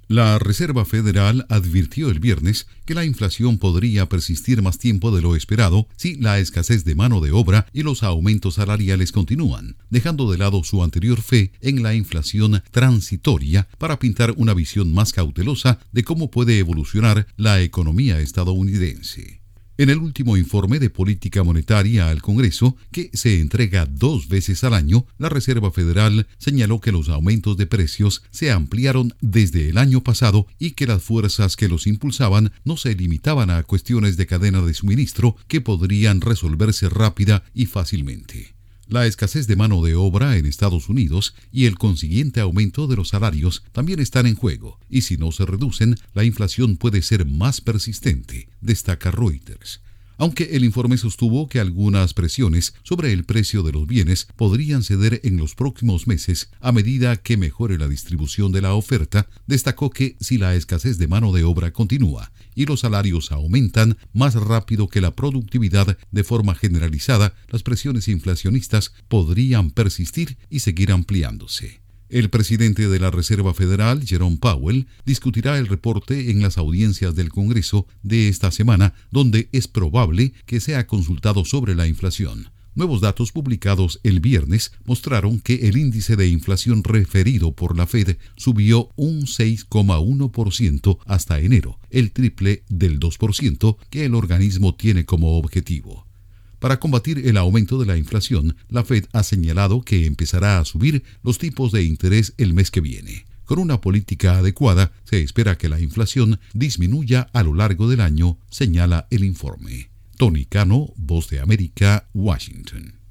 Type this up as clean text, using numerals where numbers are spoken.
La Reserva Federal advirtió el viernes que la inflación podría persistir más tiempo de lo esperado si la escasez de mano de obra y los aumentos salariales continúan, dejando de lado su anterior fe en la inflación transitoria para pintar una visión más cautelosa de cómo puede evolucionar la economía estadounidense. En el último informe de política monetaria al Congreso, que se entrega 2 veces al año, la Reserva Federal señaló que los aumentos de precios se ampliaron desde el año pasado y que las fuerzas que los impulsaban no se limitaban a cuestiones de cadena de suministro que podrían resolverse rápida y fácilmente. La escasez de mano de obra en Estados Unidos y el consiguiente aumento de los salarios también están en juego, y si no se reducen, la inflación puede ser más persistente, destaca Reuters. Aunque el informe sostuvo que algunas presiones sobre el precio de los bienes podrían ceder en los próximos meses a medida que mejore la distribución de la oferta, destacó que si la escasez de mano de obra continúa y los salarios aumentan más rápido que la productividad de forma generalizada, las presiones inflacionistas podrían persistir y seguir ampliándose. El presidente de la Reserva Federal, Jerome Powell, discutirá el reporte en las audiencias del Congreso de esta semana, donde es probable que sea consultado sobre la inflación. Nuevos datos publicados el viernes mostraron que el índice de inflación referido por la Fed subió un 6,1% hasta enero, el triple del 2% que el organismo tiene como objetivo. Para combatir el aumento de la inflación, la Fed ha señalado que empezará a subir los tipos de interés el mes que viene. Con una política adecuada, se espera que la inflación disminuya a lo largo del año, señala el informe. Tony Cano, Voz de América, Washington.